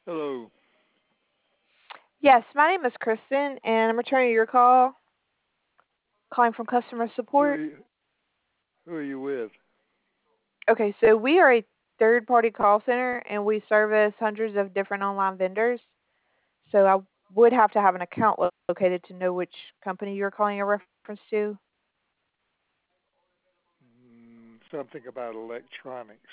Hello. Yes, my name is Kristen, and I'm returning your call, calling from customer Who are support. you, who are you with? Okay, so we are a third-party call center, and we service hundreds of different online vendors. So I would have to have an account located to know which company you're calling a reference to. Something about electronics.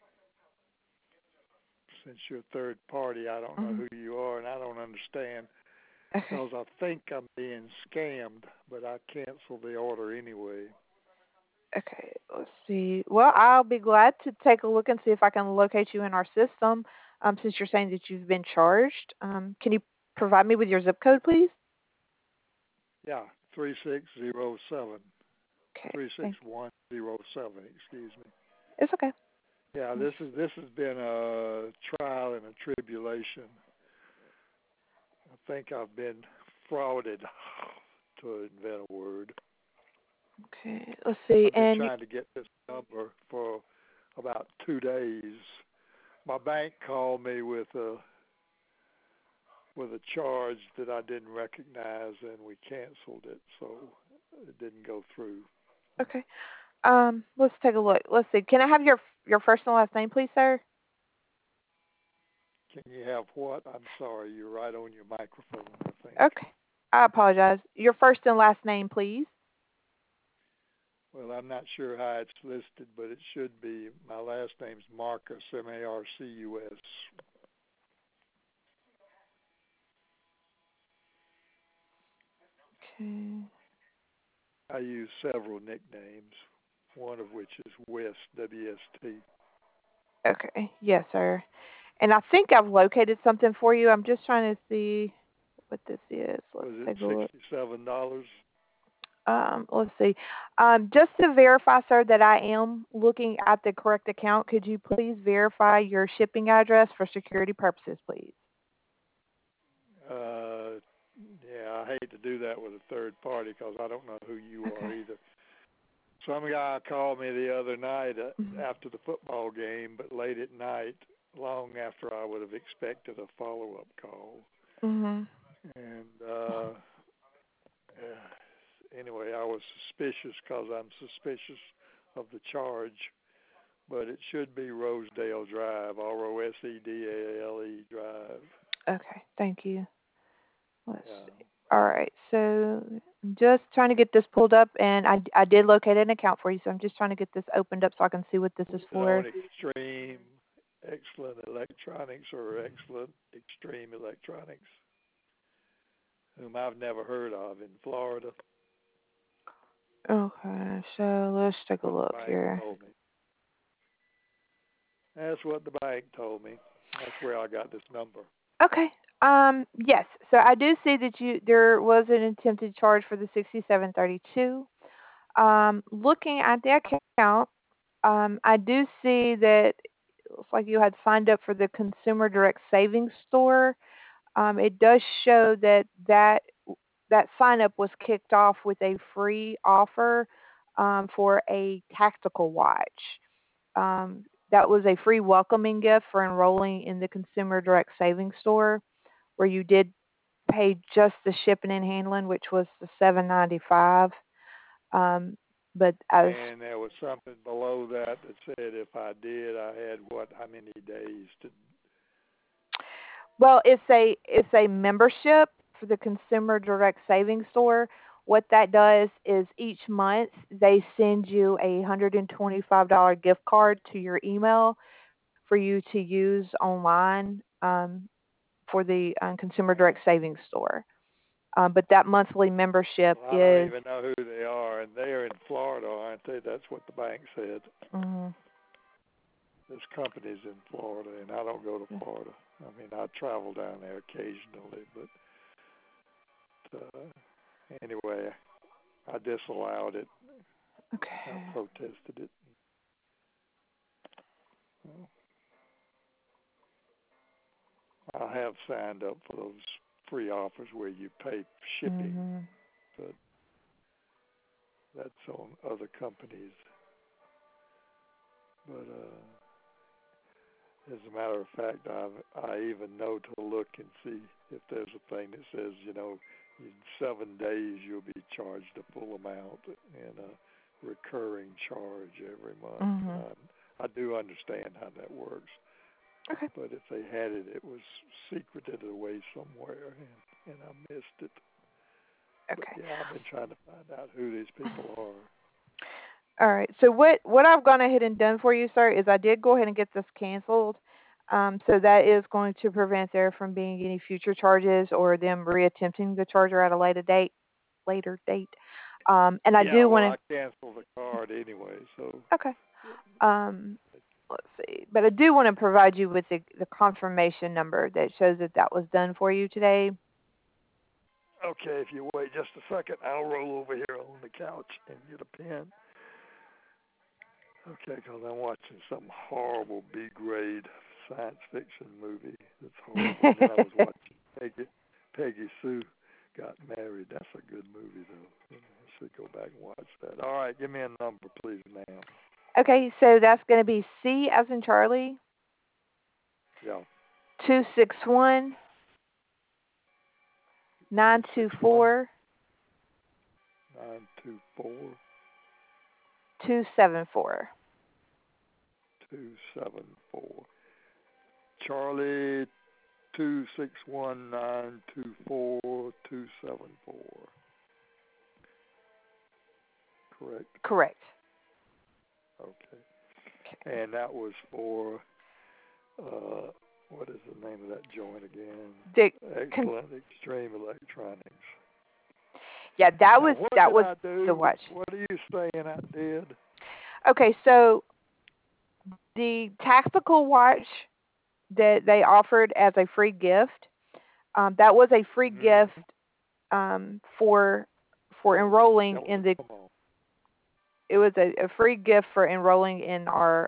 Since you're third party, I don't know Hmm. who you are, and I don't understand Okay. because I think I'm being scammed, but I canceled the order anyway. Okay, let's see. Well, I'll be glad to take a look and see if I can locate you in our system. Since you're saying that you've been charged, can you provide me with your zip code, please? Yeah, 3607. Okay, thank. 36107, excuse me. It's okay. Yeah, Let's this has been a trial and a tribulation. I think I've been frauded, to invent a word. Okay, let's see. I've been And trying to get this number for about 2 days. My bank called me with a charge that I didn't recognize, and we canceled it, so it didn't go through. okay. Let's take a look. Let's see. Can I have your first and last name, please, sir? Can you have what? I'm sorry, you're right on your microphone, I think. Okay. I apologize. Your first and last name, please. Well, I'm not sure how it's listed, but it should be. My last name's Marcus, Marcus. Okay. I use several nicknames, one of which is West, WST. Okay. Yes, sir. And I think I've located something for you. I'm just trying to see what this is. Let's Was it take a look. $67? Let's see. Just to verify, sir, that I am looking at the correct account, could you please verify your shipping address for security purposes, please? Uh, yeah, I hate to do that with a third party because I don't know who you are Okay. either. Some guy called me the other night Mhm. after the football game, but late at night, long after I would have expected a follow-up call. Mhm. And anyway, I was suspicious because I'm suspicious of the charge, but it should be Rosedale Drive, Rosedale Drive. Okay. Thank you. Let's Yeah. see. All right. So I'm just trying to get this pulled up, and I did locate an account for you. So I'm just trying to get this opened up so I can see what this Was is it for. on Extreme Excellent Electronics or Excellent Extreme Electronics, whom I've never heard of in Florida? Okay. So let's take a What the look bank here. told me. That's what the bank told me. That's where I got this number. Okay. Yes. So I do see that you there was an attempted charge for the 6732. Looking at the account, I do see that it looks like you had signed up for the Consumer Direct Savings Store. It does show that sign up was kicked off with a free offer for a tactical watch. That was a free welcoming gift for enrolling in the Consumer Direct Savings Store, where you did pay just the shipping and handling, which was the $7.95. Um, but as And there was something below that that said if I did, I had how many days to. well, it's a membership for the Consumer Direct Savings Store. What that does is each month they send you a $125 gift card to your email for you to use online for the Consumer Direct Savings Store. But that monthly membership Well, I don't is even know who they are, and they're in Florida, aren't they? That's what the bank said. mm, This company's in Florida, and I don't go to yeah. Florida. I mean, I travel down there occasionally, but anyway, I disallowed it. I Okay. protested it. Well, I have signed up for those free offers where you pay shipping, Mhm. but that's on other companies. But As a matter of fact, I even know to look and see if there's a thing that says, in 7 days you'll be charged the full amount and a recurring charge every month. Mhm. I do understand how that works, Okay. but if they had it, it was secreted away somewhere, and I missed it. But Okay. yeah, I've been trying to find out who these people are. All right. So what I've gone ahead and done for you, sir, is I did go ahead and get this canceled. So that is going to prevent there from being any future charges or them reattempting the charger at a later date. Later date. And I Yeah, do well, want I canceled the card anyway, so. to. Okay. Let's see. But I do want to provide you with the confirmation number that shows that that was done for you today. Okay, if you wait just a second, I'll roll over here on the couch and get a pen. Okay, because I'm watching some horrible B-grade science fiction movie that's horrible. And then I was watching Peggy Sue Got Married. That's a good movie, though. I should go back and watch that. All right, give me a number, please, ma'am. Okay, so that's going to be C as in Charlie. Yeah. 261 924 924 274. 274. Charlie 261924274. Correct. Correct. Okay. And that was for what is the name of that joint again? Excellent Extreme Electronics. Yeah, that was the watch. What are you saying I did? Okay, so the tactical watch that they offered as a free gift, that was a free gift for enrolling in the. It was a free gift for enrolling in our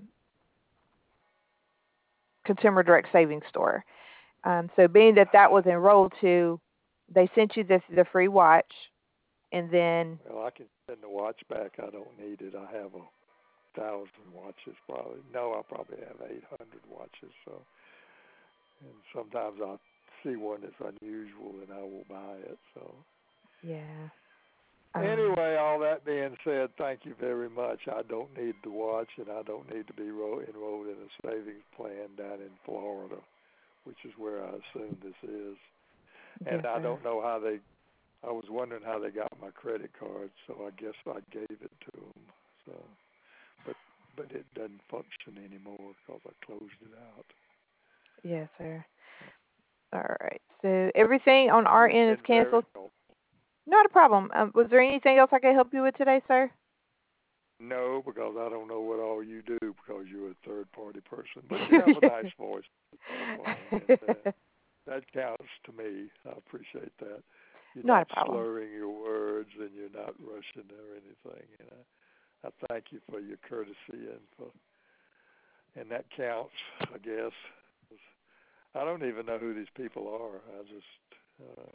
Consumer Direct Savings Store. So being that was enrolled to, they sent you the free watch, and then. Well, I can send the watch back. I don't need it. I have 1,000 watches probably. No, I probably have 800 watches. So, and sometimes I'll see one that's unusual and I will buy it. So. Yeah. Anyway, all that being said, thank you very much. I don't need the watch, and I don't need to be enrolled in a savings plan down in Florida, which is where I assume this is. And I don't know how I was wondering how they got my credit card, so I guess I gave it to them. So, but it doesn't function anymore because I closed it out. Yes, sir. All right. So everything on our end is canceled. Not a problem. Was there anything else I could help you with today, sir? No, because I don't know what all you do because you're a third-party person. But you have a nice voice. And, that counts to me. I appreciate that. You're not slurring your words and you're not rushing or anything. I thank you for your courtesy and that counts, I guess. I don't even know who these people are. I just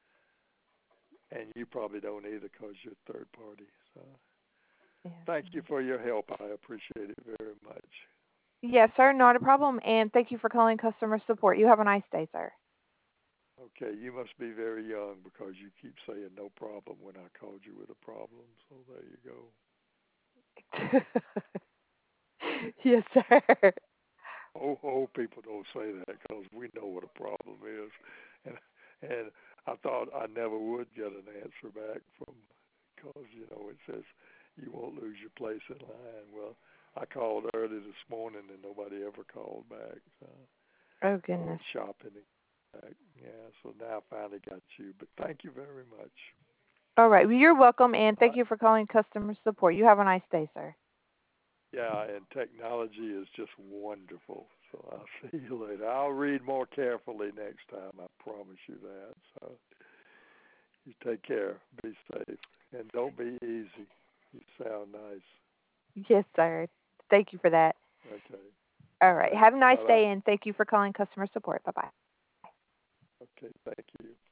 and you probably don't either because you're third party. So thank you for your help. I appreciate it very much. Yes, sir. Not a problem. And thank you for calling customer support. You have a nice day, sir. Okay, you must be very young because you keep saying no problem when I called you with a problem. So there you go. Yes, sir. Old people don't say that because we know what a problem is, and I thought I never would get an answer back from because it says you won't lose your place in line. Well, I called early this morning and nobody ever called back. Oh goodness. Shopping. Yeah, so now I finally got you. But thank you very much. All right. Well, you're welcome, and thank you for calling customer support. You have a nice day, sir. Yeah, and technology is just wonderful. So I'll see you later. I'll read more carefully next time. I promise you that. So you take care. Be safe. And don't be easy. You sound nice. Yes, sir. Thank you for that. Okay. All right. Have a nice Bye-bye. day, and thank you for calling customer support. Bye-bye. Okay, thank you.